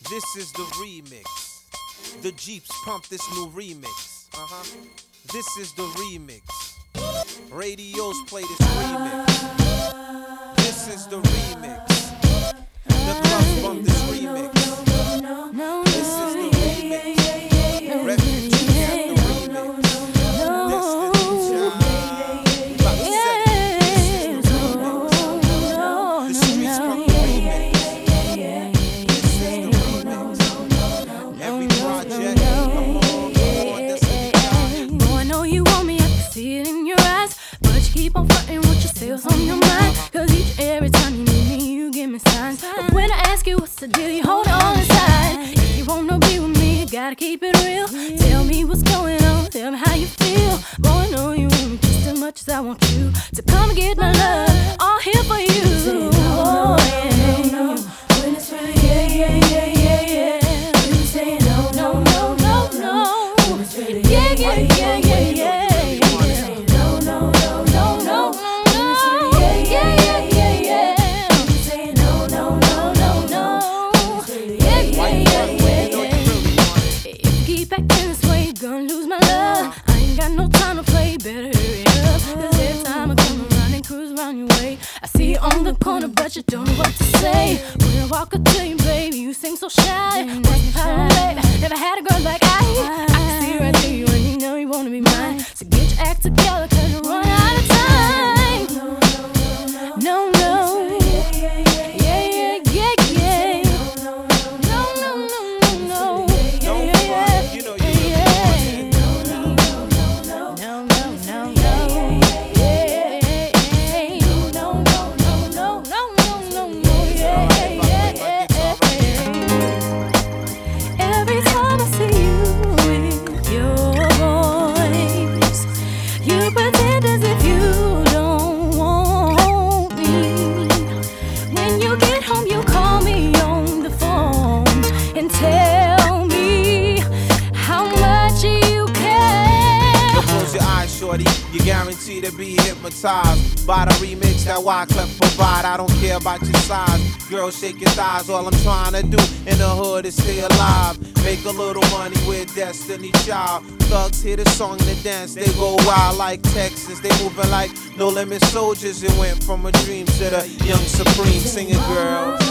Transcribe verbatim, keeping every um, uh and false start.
This is the remix. The Jeeps pump this new remix. Uh-huh. This is the remix. Radios play this remix. This is the remix. The clubs bump this remix. This is the remix. Refugee got the remix. Destiny Child. About to set it. This is the remix. The streets pump the remix. This is the remix. Every project, come on, come on, Destiny Child. Boy, I know you want me, I can see it in your eyes. But you keep on frontin' with your sales on your mind. Cause each and every time you need me, you give me signs. But when I ask you what's the deal, you hold on inside. If you wanna be with me, you gotta keep it real. Tell me what's going on, tell me how you feel. Boy, I know you want me just as much as I want you to come and get my love, all here for you. Oh, yeah. When it's really yeah, yeah, yeah, yeah, yeah. You say no, no, no, no, no. When it's really yeah, yeah, yeah, yeah, yeah. Gonna lose my love. I ain't got no time to play. Better hurry up. Cause every time I come around and cruise around your way, I see you on the corner, but you don't know what to say. When I walk up to you, baby, you seem so shy. Never had a girl like I. I can see right through you, and you know you wanna be mine. So get your act together, cause you're running out of time. No, no. Yeah, yeah, yeah, yeah. No, no, no, no, no. Don't front, you know you You're guaranteed to be hypnotized by the remix that Wyclef provide. I don't care about your size. Girl, shake your thighs. All I'm trying to do in the hood is stay alive. Make a little money with Destiny Child. Thugs hear the song and the dance. They go wild like Texas. They moving like No Limit Soldiers. It went from a dream to the young supreme singing girls.